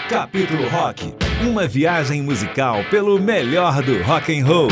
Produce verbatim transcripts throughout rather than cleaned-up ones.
Capítulo Rock, uma viagem musical pelo melhor do rock and roll.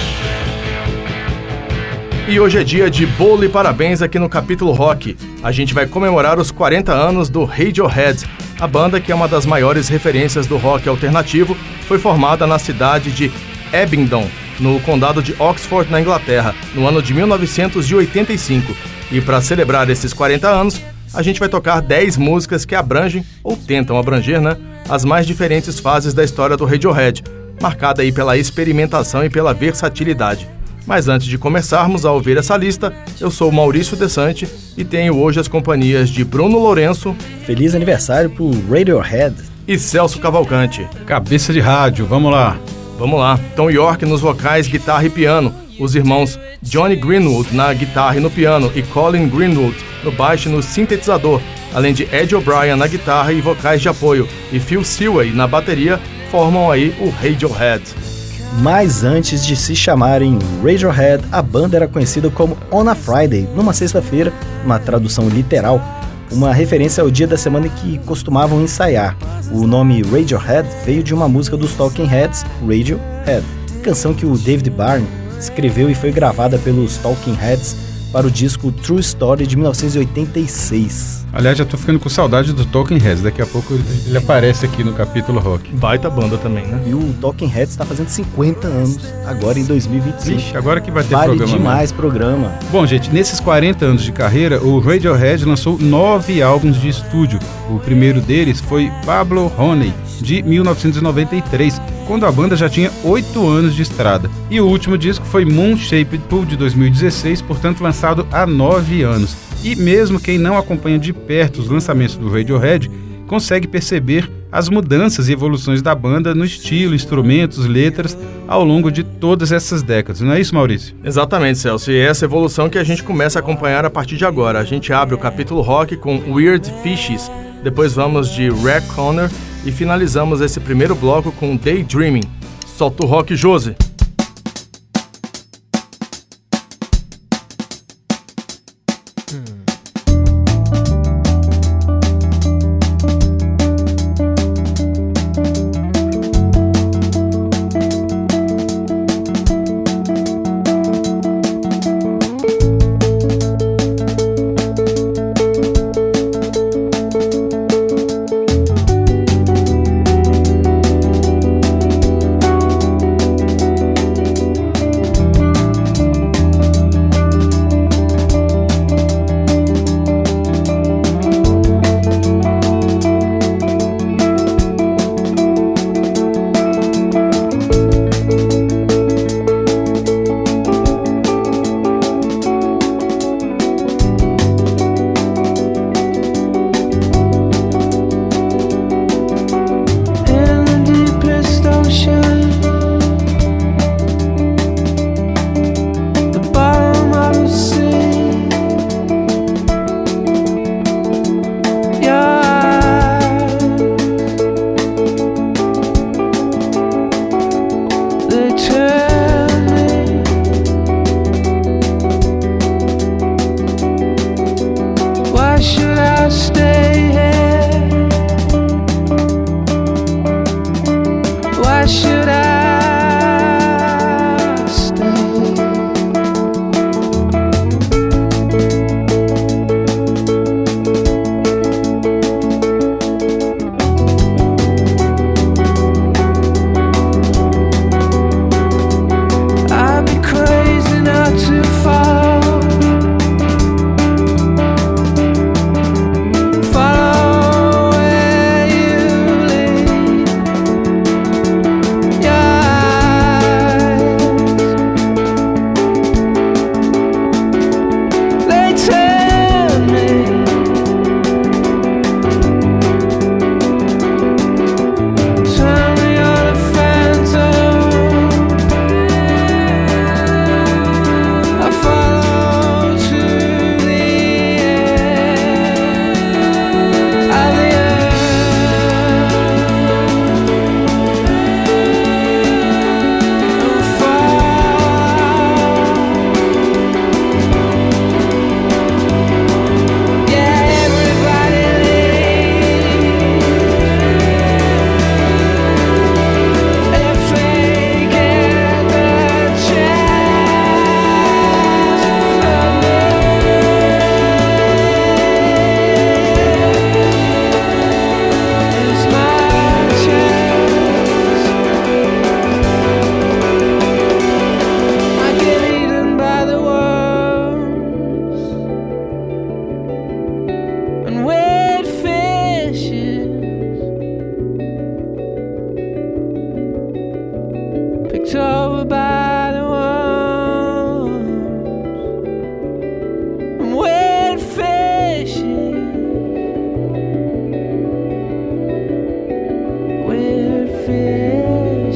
E hoje é dia de bolo e parabéns aqui no Capítulo Rock. A gente vai comemorar os quarenta anos do Radiohead. A banda, que é uma das maiores referências do rock alternativo, foi formada na cidade de Abingdon, no condado de Oxford, na Inglaterra, no ano de mil novecentos e oitenta e cinco. E para celebrar esses quarenta anos, a gente vai tocar dez músicas que abrangem, ou tentam abranger, né, as mais diferentes fases da história do Radiohead, marcada aí pela experimentação e pela versatilidade. Mas antes de começarmos a ouvir essa lista, eu sou Maurício Desante e tenho hoje as companhias de Bruno Lourenço. Feliz aniversário pro Radiohead. E Celso Cavalcante. Cabeça de rádio, vamos lá. Vamos lá. Tom York nos vocais, guitarra e piano. Os irmãos Johnny Greenwood na guitarra e no piano e Colin Greenwood no baixo e no sintetizador, além de Ed O'Brien na guitarra e vocais de apoio, e Phil Sewell na bateria, formam aí o Radiohead. Mas antes de se chamarem Radiohead, a banda era conhecida como On a Friday, numa sexta-feira, uma tradução literal, uma referência ao dia da semana que costumavam ensaiar. O nome Radiohead veio de uma música dos Talking Heads, Radiohead, canção que o David Byrne escreveu e foi gravada pelos Talking Heads para o disco True Story de mil novecentos e oitenta e seis. Aliás, já tô ficando com saudade do Talking Heads, daqui a pouco ele aparece aqui no Capítulo Rock. Baita banda também, né? E o Talking Heads está fazendo cinquenta anos, agora em dois mil e vinte e cinco. Vixe, agora que vai ter vale programa. Vale demais mesmo. programa. Bom, gente, nesses quarenta anos de carreira, o Radiohead lançou nove álbuns de estúdio. O primeiro deles foi Pablo Honey, de mil novecentos e noventa e três, quando a banda já tinha oito anos de estrada. E o último disco foi Moon Shaped Pool, de dois mil e dezesseis, portanto lançado há nove anos. E mesmo quem não acompanha de perto os lançamentos do Radiohead, consegue perceber as mudanças e evoluções da banda no estilo, instrumentos, letras, ao longo de todas essas décadas. Não é isso, Maurício? Exatamente, Celso. E é essa evolução que a gente começa a acompanhar a partir de agora. A gente abre o Capítulo Rock com Weird Fishes, depois vamos de Red Connor e finalizamos esse primeiro bloco com Daydreaming. Solta o rock, Josi!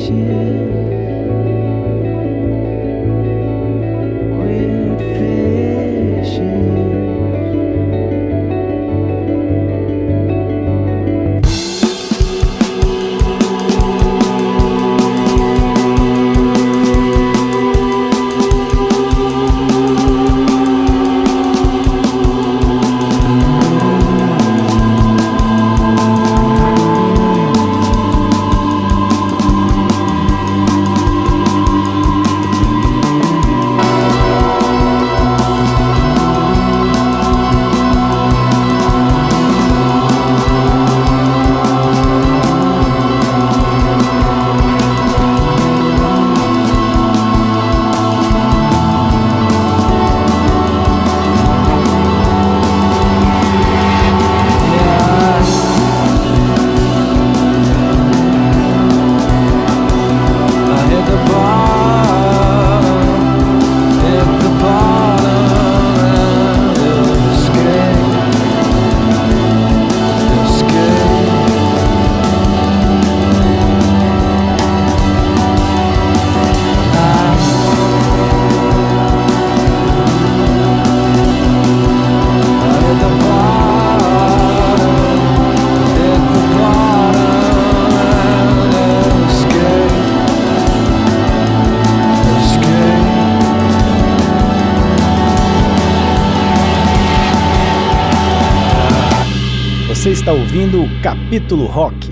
Você está ouvindo o Capítulo Rock.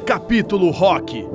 Capítulo Rock.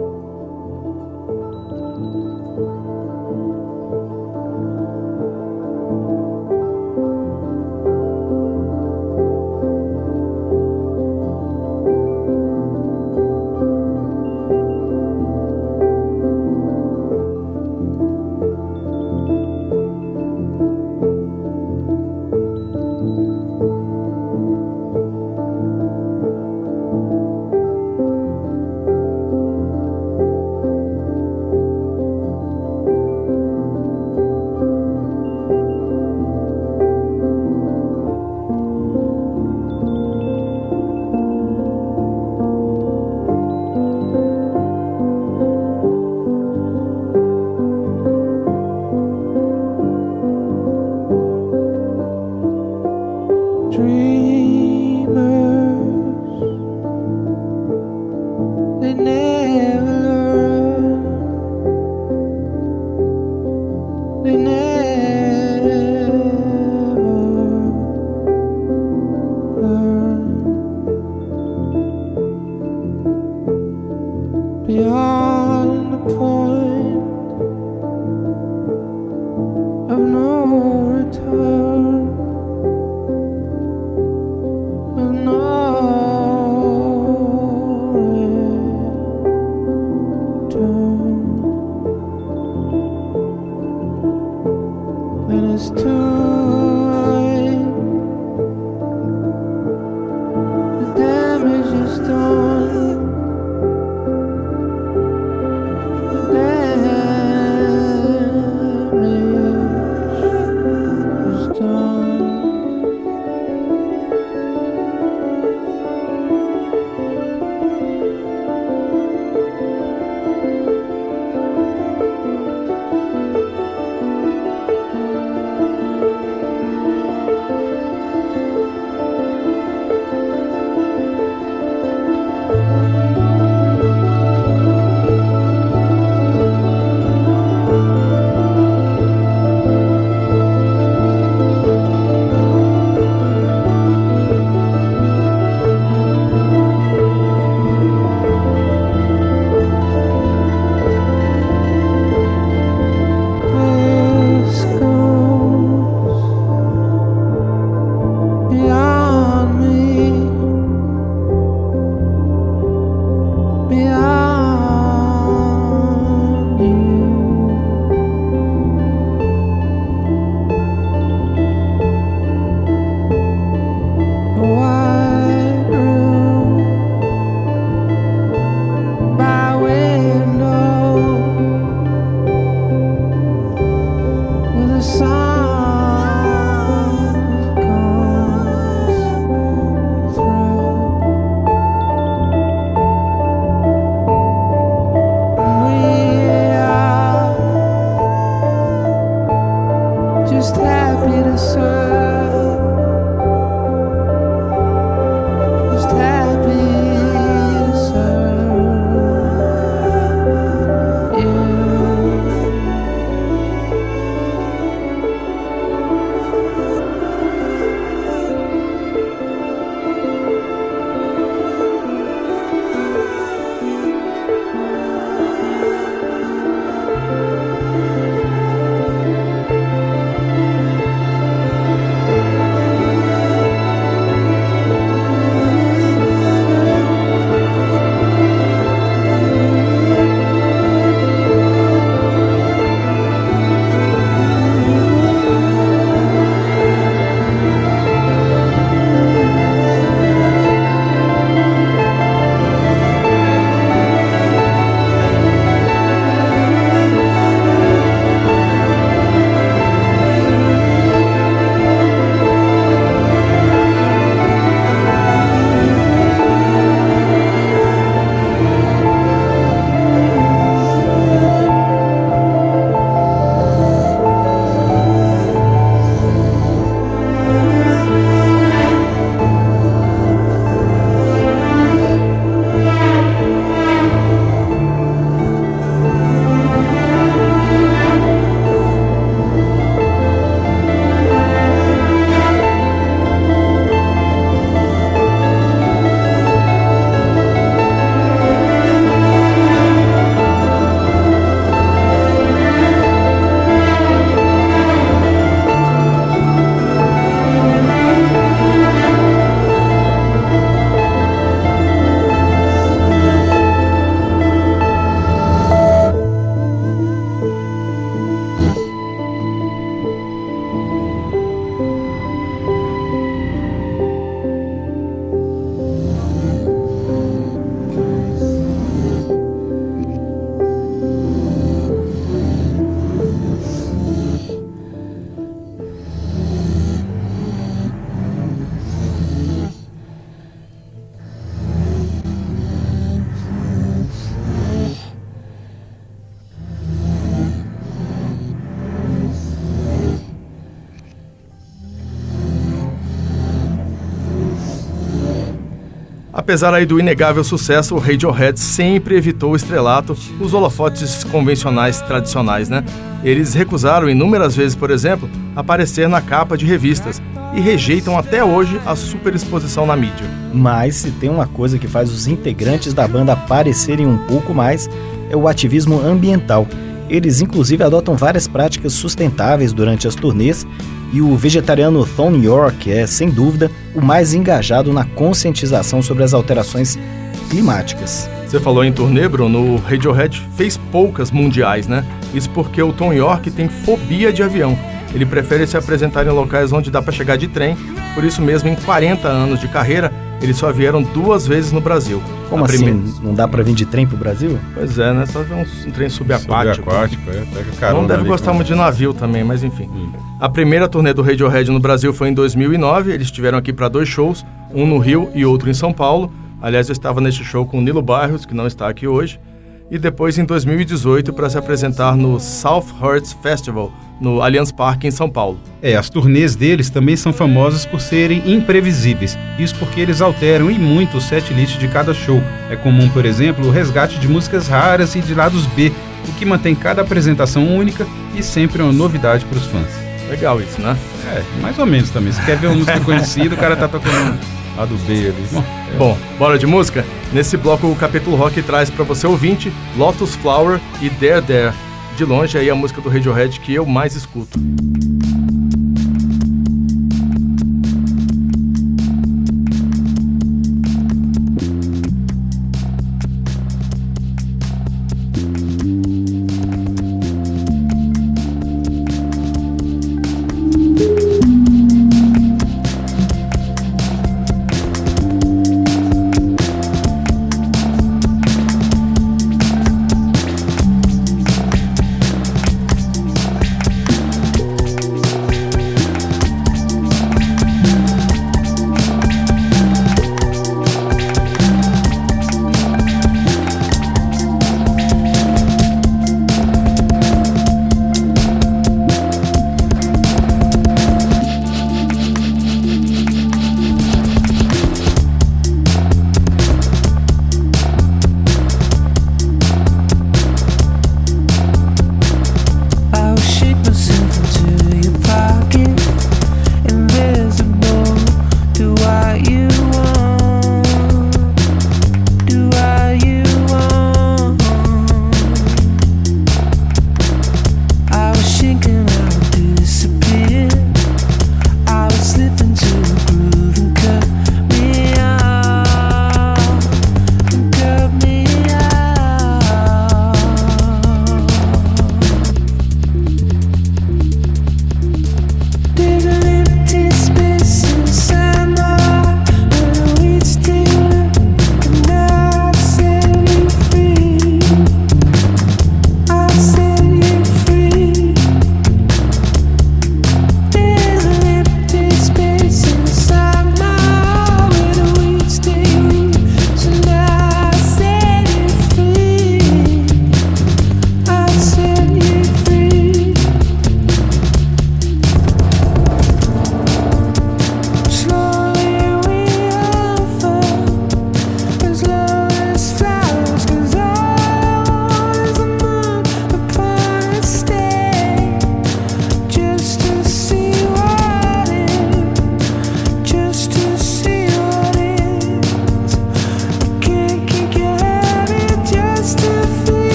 Apesar aí do inegável sucesso, o Radiohead sempre evitou o estrelato, os holofotes convencionais tradicionais, né? Eles recusaram inúmeras vezes, por exemplo, aparecer na capa de revistas e rejeitam até hoje a superexposição na mídia. Mas se tem uma coisa que faz os integrantes da banda aparecerem um pouco mais, é o ativismo ambiental. Eles inclusive adotam várias práticas sustentáveis durante as turnês, e o vegetariano Thom Yorke é, sem dúvida, o mais engajado na conscientização sobre as alterações climáticas. Você falou em turnê, Bruno, o Radiohead fez poucas mundiais, né? Isso porque o Thom Yorke tem fobia de avião. Ele prefere se apresentar em locais onde dá para chegar de trem, por isso mesmo, em quarenta anos de carreira, eles só vieram duas vezes no Brasil. Como a assim? Primeira... Não dá pra vir de trem pro Brasil? Pois é, né? Só ver um, um trem subaquático. Subaquático, é. Pega carona. Não deve ali, gostar com... muito de navio também, mas enfim. Hum. A primeira turnê do Radiohead no Brasil foi em dois mil e nove. Eles estiveram aqui para dois shows, um no Rio e outro em São Paulo. Aliás, eu estava neste show com o Nilo Barros, que não está aqui hoje. E depois em dois mil e dezoito para se apresentar no South Hertz Festival, no Allianz Parque em São Paulo. É, as turnês deles também são famosas por serem imprevisíveis. Isso porque eles alteram e muito o setlist de cada show. É comum, por exemplo, o resgate de músicas raras e de lados B, o que mantém cada apresentação única e sempre uma novidade para os fãs. Legal isso, né? É, mais ou menos também. Se quer ver uma música conhecida, o cara tá tocando lado B ali. Bom, é. Bom, bora de música? Nesse bloco o Capítulo Rock traz para você ouvinte Lotus Flower e There There. De longe aí a música do Radiohead que eu mais escuto.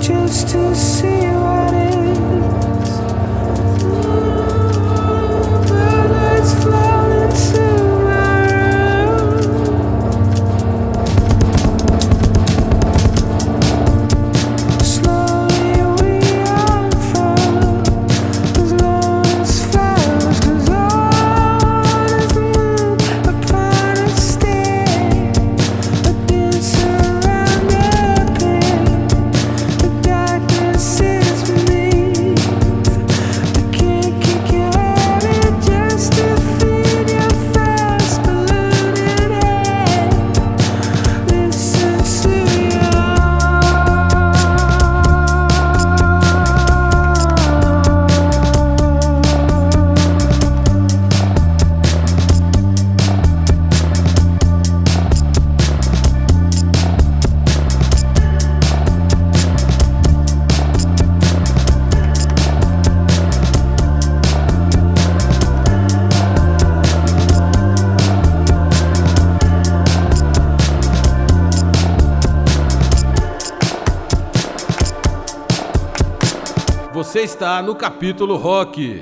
Você está no Capítulo Rock.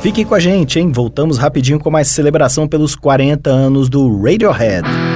Fique com a gente, hein? Voltamos rapidinho com mais celebração pelos quarenta anos do Radiohead.